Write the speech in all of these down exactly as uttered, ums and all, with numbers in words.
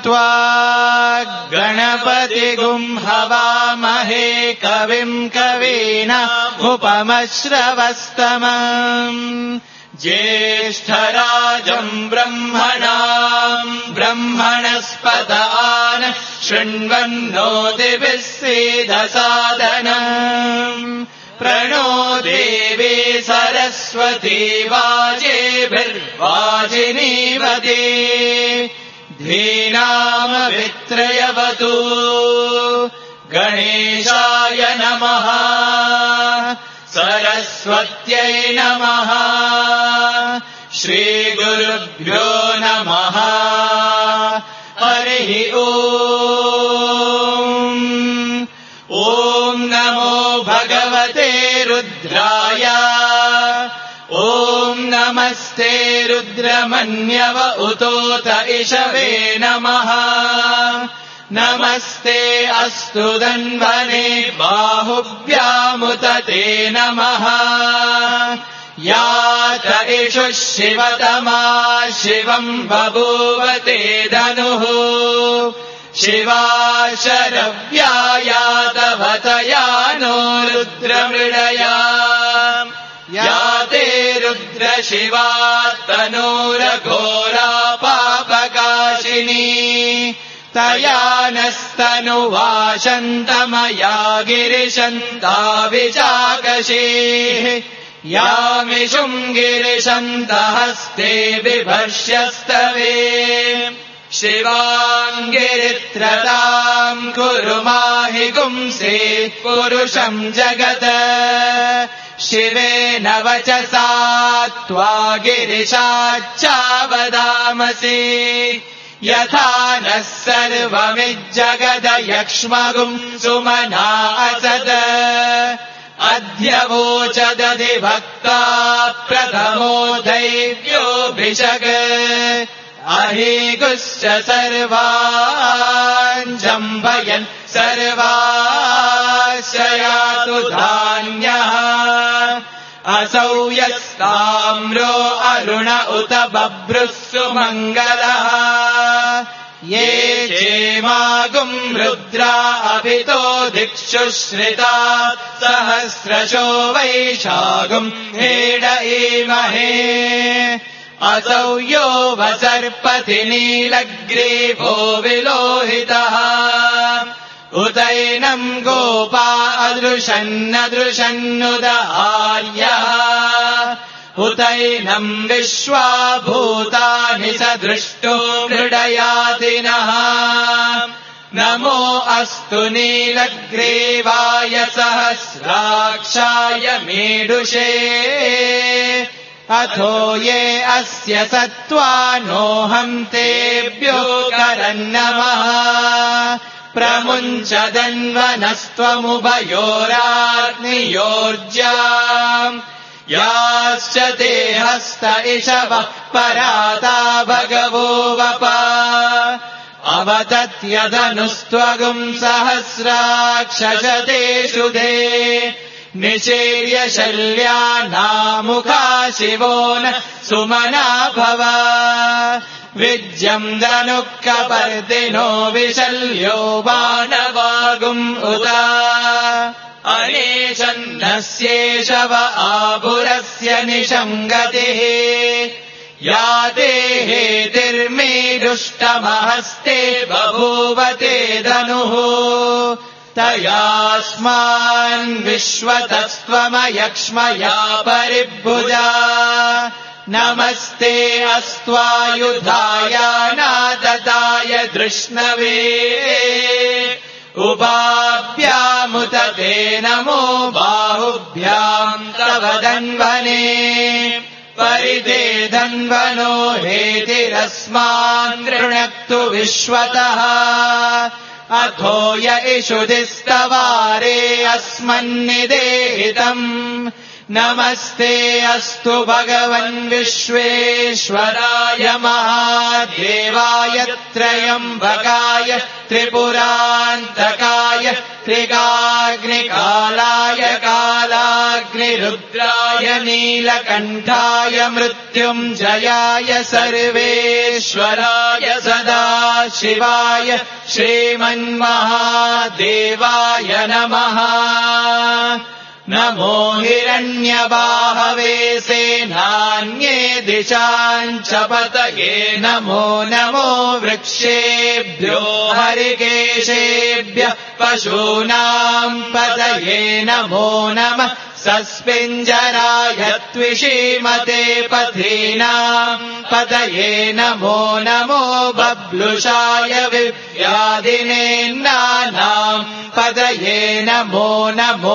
त्वा गणपतिगुं हवामहे कविम् कवीनामुपमश्रवस्तमम् ज्येष्ठराजम् ब्रह्मणाम् ब्रह्मणस्पदान शृण्वन्नो दिभिः सीदसादनम् प्रणो देवी सरस्वती वाजेभिर्वाजिनीवते धीनामवित्रयवतु गणेशाय नमः सरस्वत्यै नमः श्रीगुरुभ्यो नमः हरिः ओम् ॐ नमो भगवते रुद्राय ॐ नमस्ते रुद्रमन्यव उतोत इषवे नमः नमस्ते अस्तु धन्वने बाहुभ्यामुत ते नमः यात इषुः शिवतमा शिवम् बभूवते धनुः शिवा शरव्या यातवतया नो रुद्रमृडया याते रुद्रशिवा तनूरघोरा पापकाशिनी तया नस्तनुवाशन्तमया गिरिशन्ताविचाकशीः यामिषुम् गिरिशन्तहस्ते बिभर्ष्यस्तवे शिवाङ्गिरित्रताम् कुरु माहि गुंसे पुरुषम् जगत शिवेन वचसा त्वा गिरिशाच्चावदामसि यथा नः सर्वमिज्जगदयक्ष्मगुम् सुमना असद अद्य वोचदधिभक्ता प्रथमो दैव्योऽभिषग अहीगुश्च सर्वान् जम्भयन् सर्वाश्रयातु धान्यः असौ यस्ताम्रो अरुण उत बभ्रुः सुमङ्गलः ये चेमागुम् रुद्रा अभितो दिक्षुश्रिता सहस्रशो वैशागुम् हेडईमहे असौ यो वसर्पति नीलग्रीवो विलोहितः उतैनम् गोपा अदृशन्नदृशन्नुदार्यः उतैनम् विश्वा भूतानि स दृष्टो मृडयातिनः नमो अस्तु नीलग्रीवाय सहस्राक्षाय मेढुषे अथो ये अस्य सत्त्वानोऽहम् तेभ्यो करन्नमः प्रमुञ्चदन्वनस्त्वमुभयोराग्नियोर्जाम् याश्च ते हस्त इषवः पराता भगवो वप अवतत्यदनुस्त्वगुम् सहस्राक्षशतेषु दे निशीर्य शल्यानामुखा शिवो न सुमना भव विज्यम् धनुःकपर्दिनो विशल्यो बाणवागुम् उत अनेशन्नस्येषव आभुरस्य निशङ्गतिः याते हेतिर्मेरुष्टमहस्ते बभूवते धनुः तयास्मान् विश्वतस्त्वमयक्ष्मया परिभुजा नमस्ते अस्त्वायुधाय नादताय धृष्णवे उभाभ्यामुत ते नमो बाहुभ्याम् तव धन्वने परिते धन्वनो हेतिरस्मान् गृह्णक्तु विश्वतः अथो य इषुधिस्तवारे अस्मन्निदेहितम् नमस्ते अस्तु भगवन् विश्वेश्वराय महादेवाय त्रयम्बकाय त्रिपुरान्तकाय त्रिगाग्निकालाय कालाग्निरुद्राय नीलकण्ठाय मृत्युञ्जयाय सर्वेश्वराय सदा शिवाय श्रीमन्महादेवाय नमः। नमो हिरण्यबाहवे सेनान्ये दिशाञ्च पतये नमो नमो वृक्षेभ्यो हरिकेशेभ्यः पशूनाम् पतये नमो नमः। सस्मिञ्जराय त्विषीमते पथीनाम् पतये नमो नमो बब्लुषाय विव्याधिनेन्नानाम् पतये नमो नमो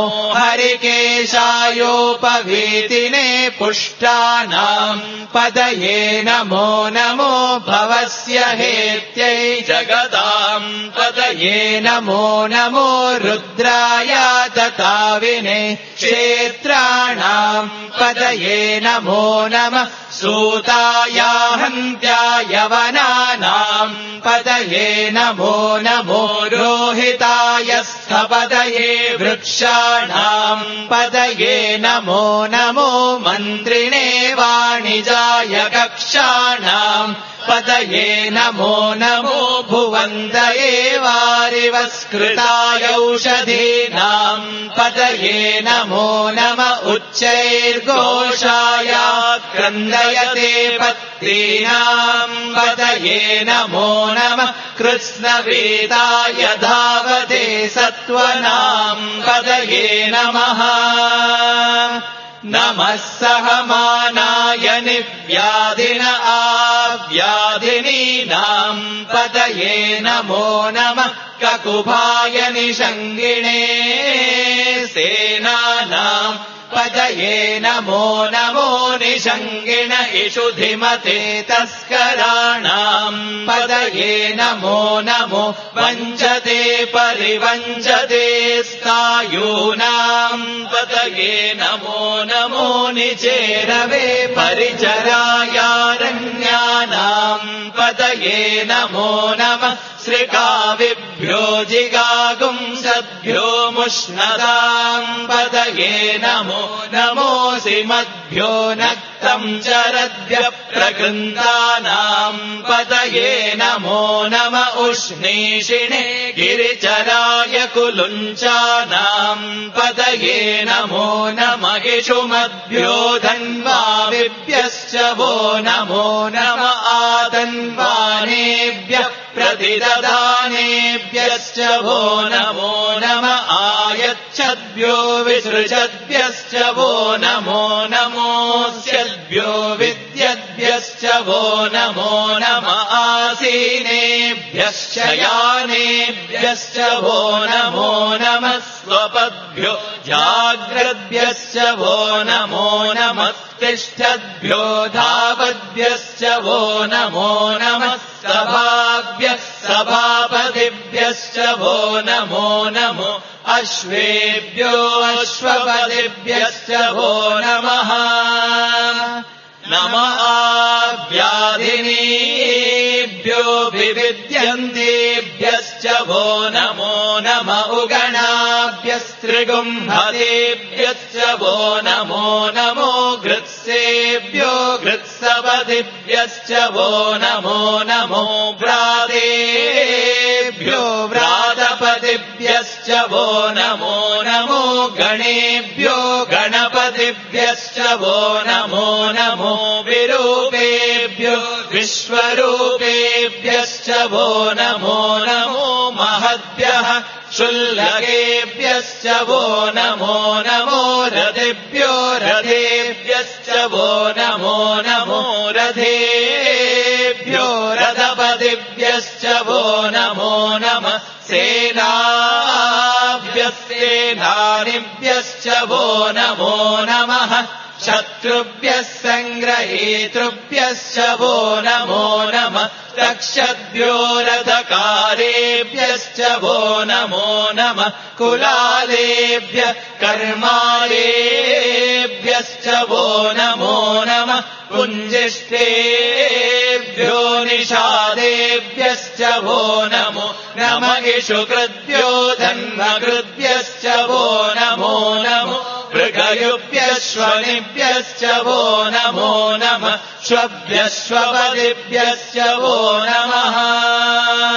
हरिकेशायोपवीतिने पुष्टानाम् पतये नमो नमो भवस्य हेत्यै जगताम् पतये नमो नमो रुद्राय तताविने क्षेत्राणाम् पतये नमो नमः। सूताय हन्त्याय वनानाम् पतये नमो नमो रोहिताय स्थपतये वृक्षाणाम् पतये नमो नमो मन्त्रिणे वाणिजाय कक्षाणाम् पतये नमो नमो भुवन्तये वारिवस्कृताय औषधीनाम् पतये नमो नम उच्चैर्घोषाय क्रन्दयते पत्नीनाम् पतये नमो नमः। कृत्स्नवेदाय धावते सत्त्वनाम् पतये नमः। नमः सहमानाय निव्याधिन आव्याधिनीनाम् पतये नमो नमः। ककुभाय निषङ्गिणे सेनानाम् पतये नमो नमो निषङ्गिण इषुधिमते तस्कराणाम् पतये नमो नमो वञ्चते परिवञ्चते स्थायूनाम् पतये नमो नमो निचेरवे परिचरायारण्यानाम् पतये नमो नमः। श्रिकाविभ्यो जिगागुंसद्भ्यो मुष्णदाम् पतये नमो नमोऽसिमद्भ्यो नक्तम् चरद्भ्यः प्रकृन्तानाम् पतये नमो नम उष्णीषिणे गिरिचराय कुलुञ्चानाम् पतये नमो नम इषुमद्भ्यो धन्वाविभ्यश्च वो नमो नम आतन्वानेभ्यः प्रतिदधानेभ्यश्च वो नमो नम आयच्छद्भ्यो विसृजद्भ्यश्च वो नमो नमोऽस्यद्भ्यो विद्यद्भ्यश्च वो नमो नम आसीनेभ्यश्च यानेभ्यश्च वो नमो नमः। स्वपद्भ्यो जाग्रद्भ्यश्च वो नमो नमः। तिष्ठद्भ्यो धावद्भ्यश्च वो नमो नमः। सभाभ्यः सभापतिभ्यश्च वो नमो नमो अश्वेभ्यो अश्वपतिभ्यश्च वो नमः। नम आव्याधिनीभ्यो विविद्यन्तेभ्यश्च वो नमो नम उगणाभ्यस्त्रिगुम्भतेभ्यश्च वो नमो नमो घृत्सेभ्यो घृत्सपतिभ्यश्च वो नमो नमो व्रातेभ्यो व्रातपतिभ्यश्च वो नमो नमो गणेभ्यो गणपतिभ्यश्च वो नमो नमो विरूपेभ्यो विश्वरूपेभ्यश्च वो नमो नमो महद्भ्यः शुल्लकेभ्यश्च वो नमो नमो रथेभ्यो रथेभ्यश्च वो नमो नमो रथेभ्यो रथपतिभ्यश्च वो नमो नमः। सेनाभ्यस्तेनानिभ्यश्च वो नमो नमः। शत्रुभ्यः सङ्ग्रहेतृभ्यश्च वो नमो नमः। तक्षद्भ्यो रथकारेभ्यश्च वो नमो नमः। कुलालेभ्यः कर्मालेभ्यश्च वो नमो नमः। पुञ्जिष्टेभ्यो निषादेभ्यश्च वो नमो नमः। इषुकृद्भ्यो धन्वकृद्भ्यश्च वो नमो नमो मृगयुभ्यश्वनिभ्यश्च वो नमो नमः। श्वभ्यश्वपतिभ्यश्च वो नमः।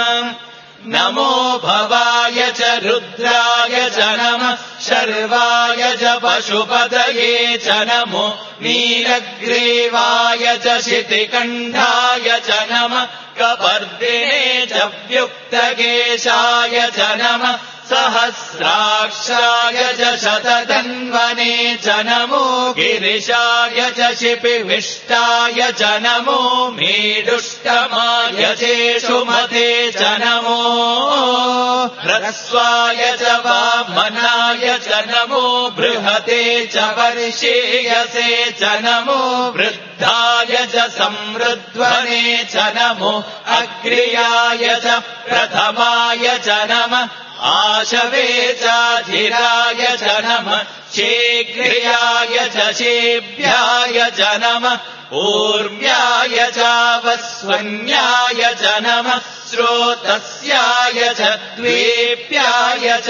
भवाय च रुद्राय च नमः शर्वाय च पशुपतये च नमो नीलग्रीवाय च शितिकण्ठाय च नमः कपर्दिने च व्युक्तकेशाय च नमः सहस्राक्षाय च शतधन्वने च नमो गिरिशाय च शिपिविष्टाय च नमो मेडुष्टमाय चेषुमते च नमो ह्रस्वाय च वामनाय च नमो बृहते च वर्षेयसे च नमो वृद्धाय च संवृध्वने च नमो अग्र्याय च प्रथमाय च नमः आशवे चाधिराय च नमः शीघ्र्याय च शेभ्याय च नमः ऊर्म्याय चावस्वन्याय च नमः स्रोतस्याय च द्वेप्याय च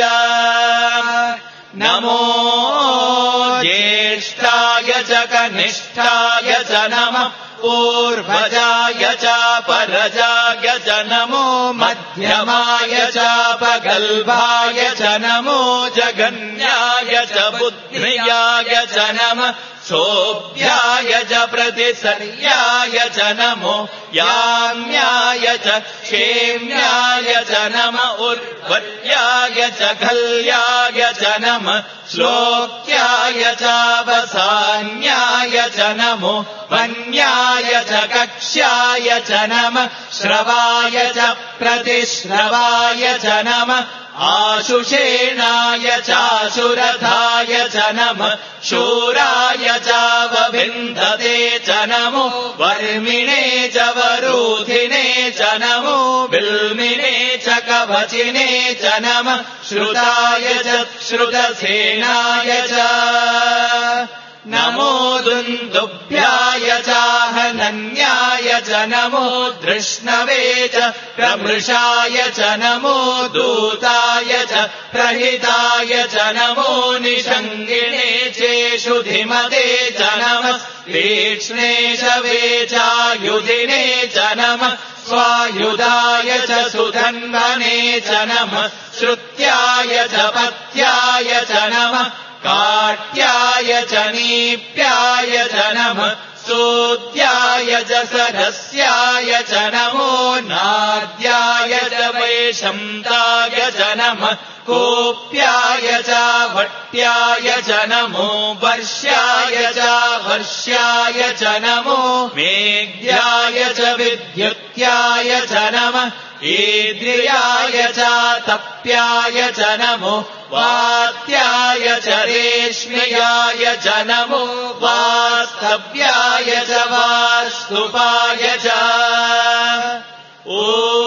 नमो ज्येष्ठाय च कनिष्ठाय च नमः पूर्वजाय चापरजाय च नमो मध्यमाय चापगल्भाय च नमो जगन्याय च बुद्ध्याय च नमः शोभ्याय च प्रतिसर्याय च नमो याम्याय च क्षेम्याय च नम उर्वर्याय च खल्याय च नमः श्लोक्याय चावसान्याय च नमो वन्याय च कक्ष्याय च नमः श्रवाय च प्रतिश्रवाय च नमः आशुषेणाय चाशुरथाय च नमः शूराय चावविन्धते च नमो वर्मिणे च वरूधिने च नमो बिल्मिने च कवचिने च नमः श्रुताय च श्रुतसेनाय च नमो दुन्दुभ्याय चाहनन्याय च नमो धृष्णवे च प्रमृषाय च नमो दूताय च प्रहिताय च नमो निषङ्गिणे चेषुधिमते च नमः तीक्ष्णे शवे चायुधिने च नमः स्वायुधाय च सुधन्वने च नमः श्रुत्याय च पत्याय च नमः काट्याय च नीप्याय च नमः सूत्याय च सरस्याय च नमो नाद्याय च वैशन्ताय च नमः कोप्याय च भट्याय च नमो वर्ष्याय च वर्ष्याय च नमो मेघ्याय च विद्युत्याय च नमः ईद्रियाय च तप्याय च नमो वात्याय च रेश्म्याय च नमो वास्तव्याय च वास्तुपाय च ॐ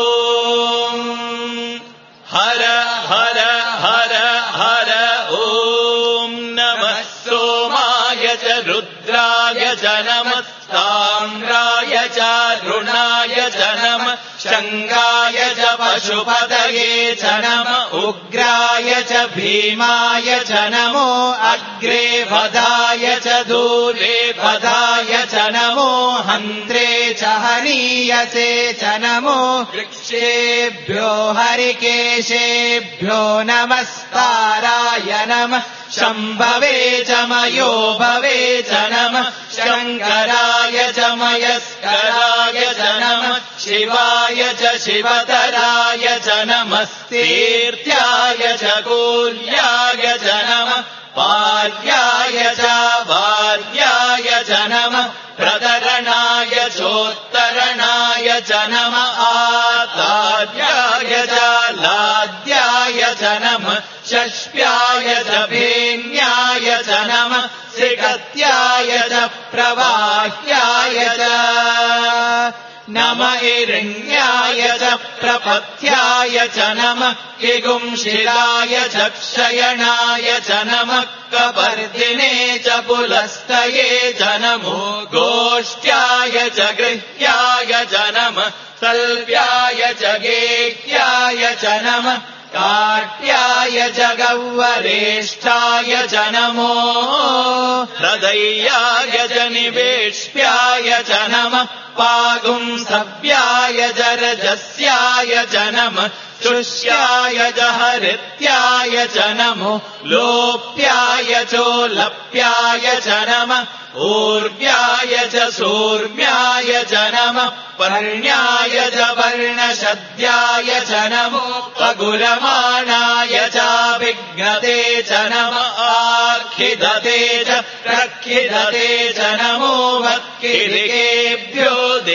हर हर हर हर ॐ नमः सोमाय च रुद्राय च नमः ताम्राय च रुणाय च नमः शङ्गाय च पशुपतये च नमः उग्राय च भीमाय च नमो अग्रे वधाय च दूरे वधाय च नमो हन्त्रे च हनीयसे च नमो वृक्षेभ्यो हरिकेशेभ्यो नमस्ताराय नमः शम्भवे च मयो भवे च नमः शङ्कराय च मयस्कराय च नमः शिवाय च शिवतराय च नमस्तीर्थ्याय च कूल्याय च नमः पार्याय च वार्याय च नमः प्रदरणाय चोत्तरणाय च नमः आतार्याय च लाद्याय च नमः षष्प्याय च भेन्याय च नमः सिकत्याय च प्रवाह्याय च नम हिरण्याय च प्रपथ्याय च नमः किगुंशिलाय च क्षयणाय च नमः कपर्दिने च पुलस्तये च नमो गोष्ठ्याय च गृह्याय च नमः सल्प्याय च गेह्याय च नमः काट्याय च गौवरेष्ठाय च नमो हृदयाय च निवेश्याय च नमः पागुंसव्याय च रजस्याय च नमः शुष्याय च हरित्याय च नमो लोप्याय चोलप्याय च नमः ऊर्व्याय च सूर्व्याय च नमः पर्ण्याय च वर्णशद्याय च नमो पगुरमाणाय चाभिघ्नते च नमः आर्खिदते च प्रखिदते च नमो वत्किरिकेभ्यो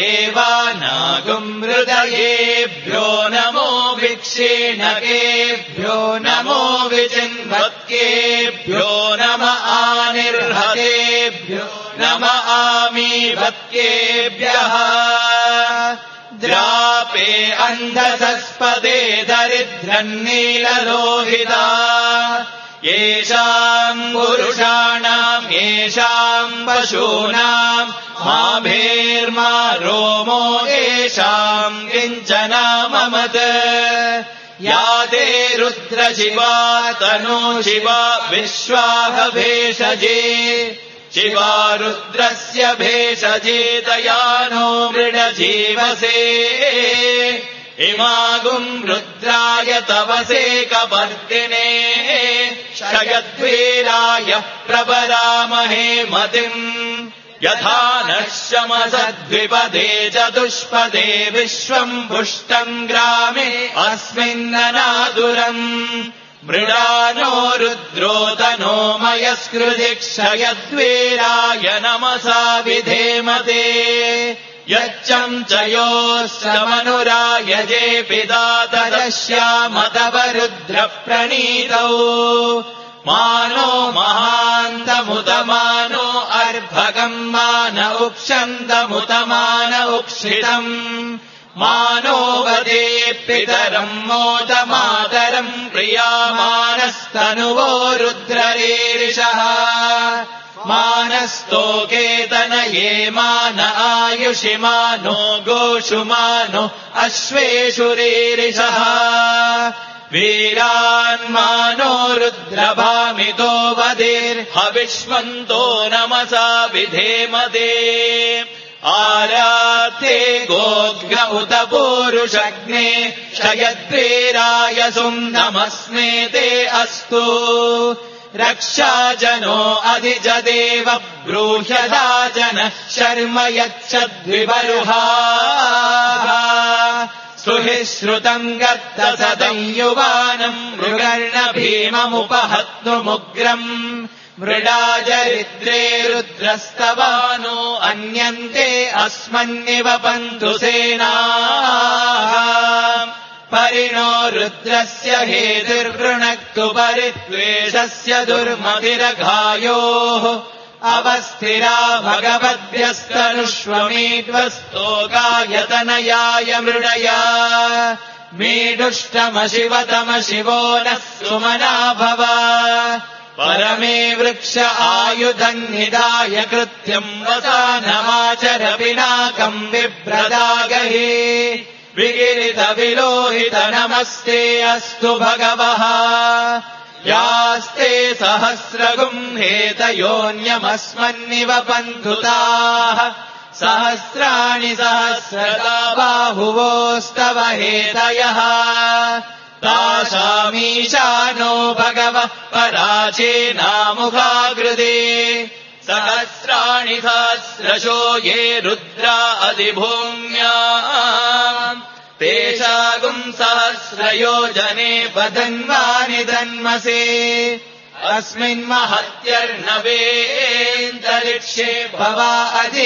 देवानागुमृदयेभ्यो नमो विक्षीणकेभ्यो नमो विचिन्वत्केभ्यो नम आनिर्हतेभ्यो नम आमीवत्केभ्यः द्रापे अन्धसस्पदे दरिद्रन्नीललोहिता येषाम् पुरुषाणाम् येषाम् पशूनाम् माभेर्मा रोमो येषाम् किञ्चनाममत् या ते रुद्रशिवा तनो शिवा विश्वाह भेषजे शिवा रुद्रस्य भेषजे दयानो मृडजीवसे इमागुम् रुद्राय तवसे कपर्दिने क्षयद्वीराय प्रबलामहे मतिम् यथा नः शमसद्विपदे चतुष्पदे विश्वम् पुष्टम् ग्रामे अस्मिन्ननादुरम् मृडानो रुद्रोदनो मयस्कृति क्षयद्वीराय नमसा विधेमते यच्चम् च योऽश्रमनुरायजे पिता तदश्याम तव रुद्रप्रणीतौ मानो महान्तमुतमानो अर्भगम् मान उक्षन्तमुतमान उक्षितम् मानो वदे पितरम् मोदमातरम् प्रियामानस्तनुवो रुद्ररीरिषः मानस्तोकेतनये मान आयुषि मानो गोषु मानो अश्वेषु रीरिषः वीरान्मानो रुद्रभामितो वदेर्हविष्मन्तो नमसा विधेमते आराते गोग्र उत पूरुषग्ने क्षयद्वीराय सुम्नमस्मे ते अस्तु रक्षाजनो अधिजदेव ब्रूह्यदा जन शर्म यच्छद्विबरुहाः सुहि श्रुतम् गत्तसदम् युवानम् मृगर्ण भीममुपहत्नुमुग्रम् मृडाजरिद्रे रुद्रस्तवानो अन्यन्ते अस्मन्निव पन्तु सेनाः परिणो रुद्रस्य हेतिर्वृणक्तु परिद्वेषस्य दुर्मतिरघायोः अवस्थिरा भगवद्भ्यस्तनुष्वमीड्वस्तोकायतनयाय मृडया मीडुष्टमशिवतम शिवो नः सुमना भव परमे वृक्ष आयुधन्निदाय कृत्यम् वसानमाचर पिनाकम् बिभ्रदागहे विगिरित विलोहित नमस्ते अस्तु भगवः यास्ते सहस्रगुम् हेतयोऽन्यमस्मन्निव पन्थुताः सहस्राणि सहस्रदा बाहुवोस्तव हेतयः तासामीशानो भगवः पराचेनामुखाग्रदे सहस्राणि सहस्रशो ये रुद्रा अधिभूम्या तेषागुम् सहस्रयोजने वदन्वानि धन्मसे अस्मिन्महत्यर्णवेऽन्तरिक्षे भवा अजे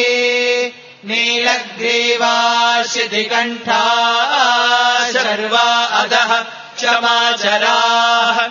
नीलग्रीवाशितिकण्ठा शर्वा अधः क्षमाचराः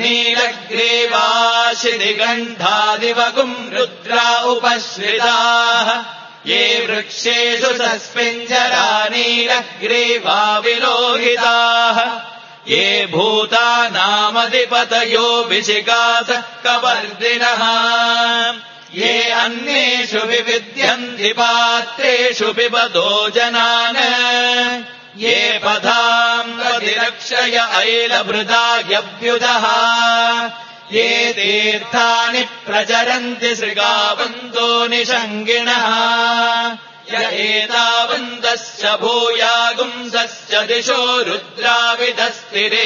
नीलग्रीवाशितिकण्ठादिवगुम् रुद्रा उपश्रिताः ये वृक्षेषु सस्मिञ्जरा नीलग्रीवा विलोहिताः ये भूतानामधिपतयो विशिखास कवर्दिनः ये अन्येषु विविध्यन्ति पात्रेषु पिबतो जनान् ये पथाम् प्रतिरक्षय ऐलभृदायभ्युदः ये तीर्थानि प्रचरन्ति सृगावन्तो निषङ्गिणः य एतावन्तश्च भूयागुंसश्च दिशो रुद्राविदस्थिरे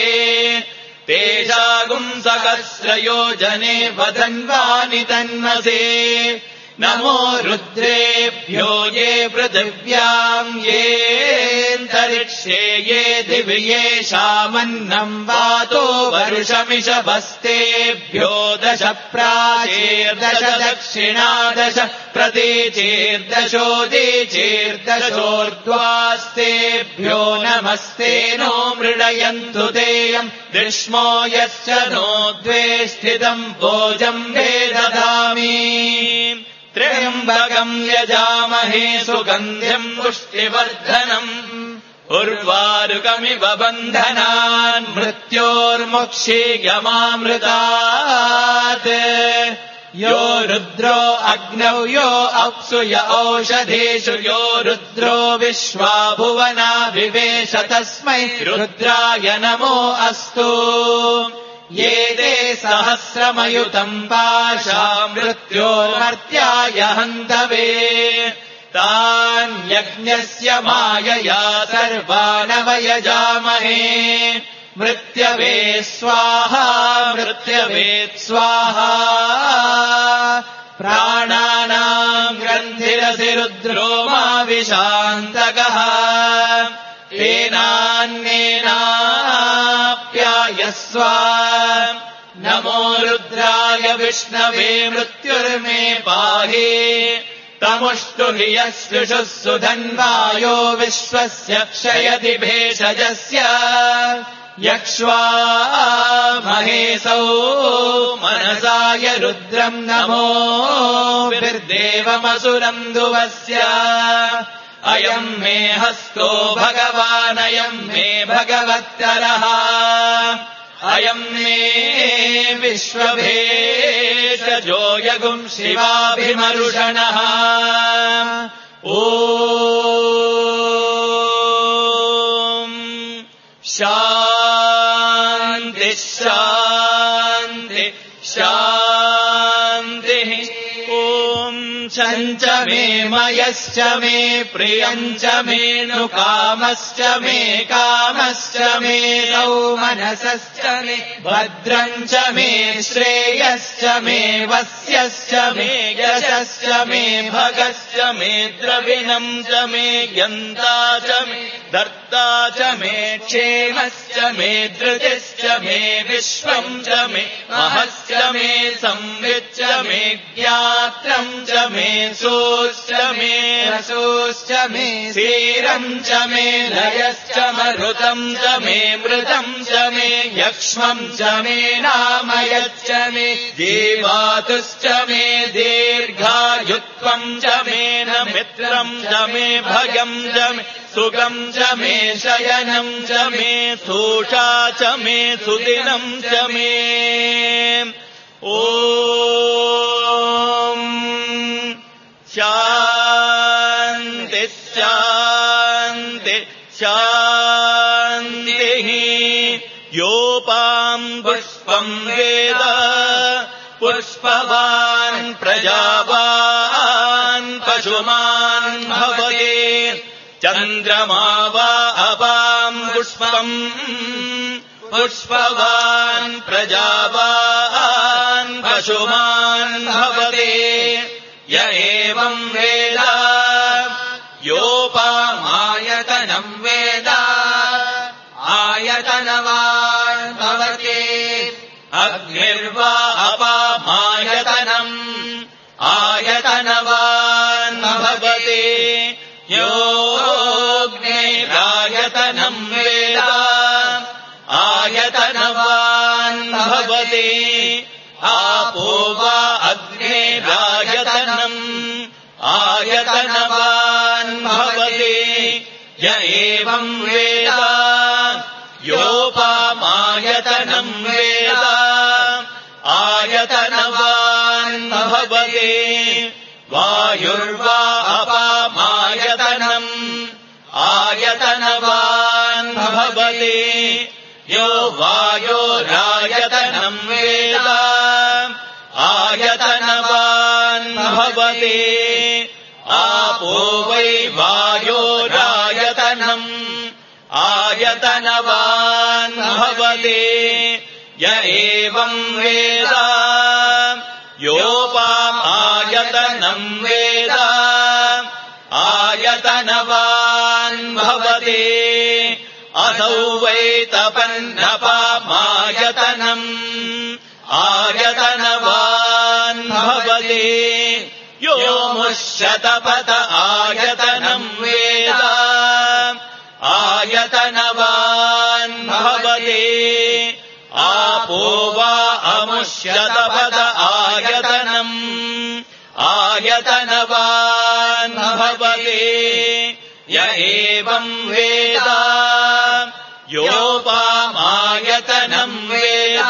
तेषागुंसहस्रयोजने वदन्वानि तन्मसे नमो रुद्रेभ्यो ये पृथिव्याम् येऽन्तरिक्षे ये दिवि येषामन्नम् वातो वरुषमिषभस्तेभ्यो दश प्राचीर्दश दक्षिणादश प्रतीचीर्दशोदीचीर्दशोर्ध्वास्तेभ्यो नमस्ते नो मृडयन्तु तेयम् दृश्मो यश्च नो द्वे स्थितम् भोजम् वेदधामि त्र्यम्बकम् यजामहे सुगन्ध्यम् पुष्टिवर्धनम् उर्वारुकमिव बन्धनान् मृत्योर्मुक्षीयमामृतात् यो रुद्रो अग्नौ यो अप्सु य औषधेषु यो रुद्रो विश्वा भुवना विवेश तस्मै रुद्राय नमो अस्तु ये ते सहस्रमयुतम् पाशा मृत्योर्मर्त्याय हन्तवे तान्यज्ञस्य मायया सर्वानवयजामहे मृत्यवे स्वाहा मृत्यवे स्वाहा प्राणानाम् ग्रन्थिरसि रुद्रो मा विशान्तकः तेनान्येनाप्यायस्व नमो रुद्राय विष्णवे मृत्युर्मे पाहि तमुष्टु हि यस्युषुः सुधन्वायो विश्वस्य क्षयति भेषजस्य यक्ष्वा महेशौ मनसाय रुद्रम् नमो विर्देवमसुरम् दुवस्य अयम् मे हस्तो भगवानयम् मे भगवत्तरः अयम् मे विश्वभेषजो यगुम् शिवाभिमरुषणः ॐ शान्ति शान्ति शान्तिः ॐ चञ्च मे मयश्च मे प्रियञ्च मे नु कामश्च मे कामश्च मे सौमनसश्च मे भद्रञ्च मे श्रेयश्च मे वस्यश्च मे यशश्च मे भगश्च मे द्रविणम् च मे यन्ता च मे धर्ता च मे क्षेमश्च मे धृतिश्च मे विश्वम् च मे महश्च मे संविच्च मे ज्ञात्रम् च मे सोश्च मे रसोश्च मे सीरम् च मे लयश्च मरुतम् च मे मृतम् च मे यक्ष्मम् च मे नामयच्च मे जीवातुश्च मे दीर्घायुत्वम् च मे न मित्रम् च मे भयम् च मे सुगम् च मे शयनम् च मे सूषा च मे सुदिनम् च मे ॐ शान्ति शान्ति शान्तिः योपाम् पुष्पम् वेद पुष्पवान् प्रजावान् पशुमान् भवते चन्द्रमा वा अपाम् पुष्पम् पुष्पवान् प्रजावान् पशुमान् भवते य एवम् वेद योपामायतनम् वेद आयतनवान् भवते अग्निर्वा अपामायतनम् आयतनवान् भवते योऽग्निरायतनम् वेद आयतनवान् भवते आपो वा अग्निरायतनम् आयतनवान् भवते य एवम् वेद योपामायतनम् वेद आयतनवान् भवते वायुर्वा अपामायतनम् आयतनवान् भवते यो वायोरायतनम् वेद आयतनवान् भवति आपो वै वायोरायतनम् आयतनवान् भवति य एवम् वेद योपामायतनम् वेद आयतनवान् भवति असौ वै तपन्नपामायतनम् आयतनवान् भवति यो मुष्यतपत आयतनम् वेद आयतनवान् भवति आपो वा अमुष्यतपद आयतनम् आयतनवान् भवति य एवम् वेद योपामायतनम् वेद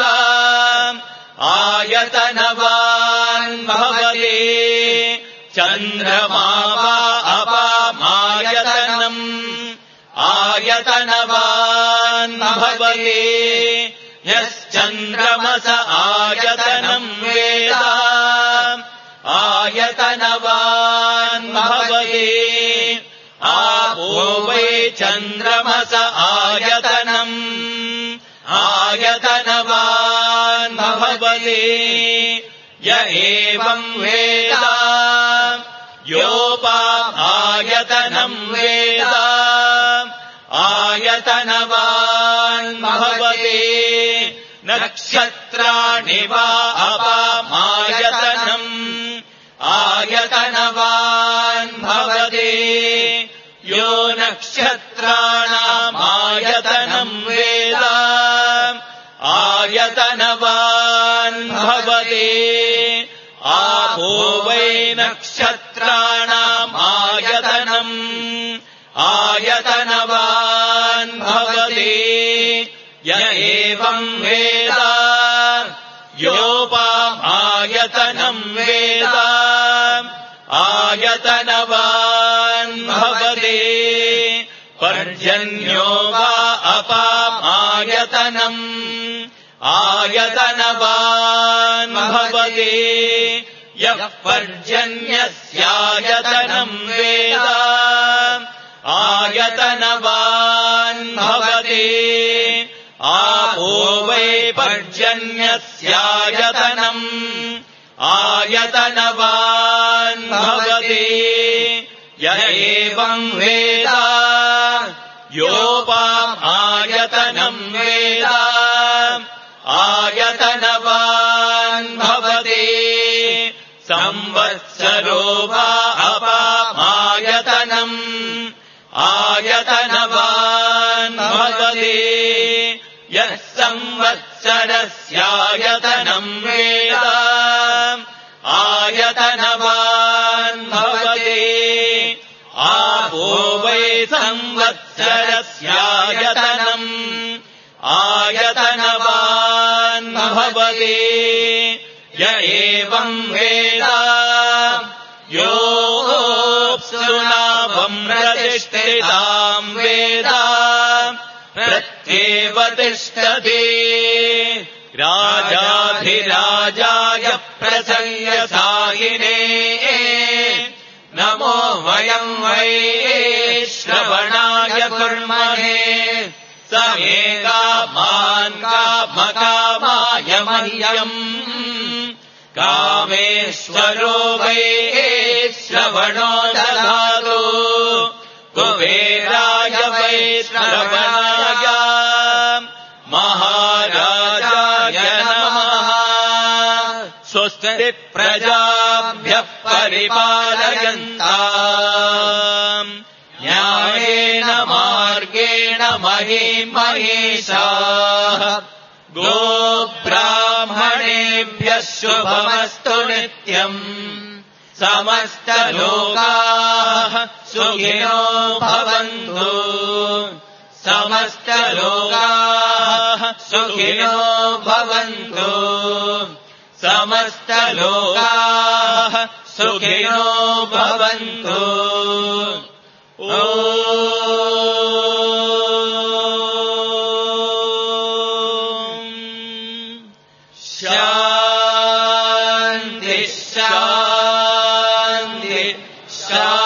आयतनवान् भवति चन्द्रमा वा अपामायतनम् आयतनवान् भवति यश्चन्द्रमस आयतनम् वेद आयतनवान् भवति आपो वै चन्द्रमस आयतनम् आयतनवान् भवति य एवम् वेद योपामायतनम् वेद आयतनवान् भवति नक्षत्राणि वा अपामायतनम् आयतनवान् भवति यो नक्षत्राणामायतनम् वेद आयतनवान् भवति आपो वै नक्षत्राणामायतनम् आयतनवान् भवति य एवम् वेद योपामायतनम् वेद आयतनवान् भवति पर्जन्यो वा अपामायतनम् आयतनवान् भवति यः पर्जन्यस्यायतनम् वेद आयतनवान् भवति आपो वै पर्जन्यस्यायतनम् आयतनवान् भवति य एवम् वेद योपामायतनम् वेद आयतनवान् भवति संवत्सरो वा अपामायतनम् आयतनवान् भवति यः संवत्सरस्यायतनम् वेद आयतनवान् भवति आपो वै संवत्सरस्यायतनम् आयतनवान् भवति य एवम् वेद योऽप्सुनाभम् प्रतिष्ठिताम् वेद प्रत्येव तिष्ठति राजाधिराजाय प्रसंयसायिने नमो वयम् वै श्रवणाय कुर्महे स मे कामान् कामकामाय मह्यम् कामेश्वरो वै श्रवणो ददातु कुबेराय वै श्रवणाय महाराजाय नमः स्वस्ति प्रजाभ्यः परिपालयन्ताम् न्यायेन मार्गेण महीं महिषाः गोब्राह्मणेभ्यः शुभमस्तु नित्यम् समस्तलोकाः सुखिनो भवन्तु समस्तलोकाः सुखिनो भवन्तु समस्तलोकाः सुखिनो भवन्तु ओ शान्ति शान्ति शान्ति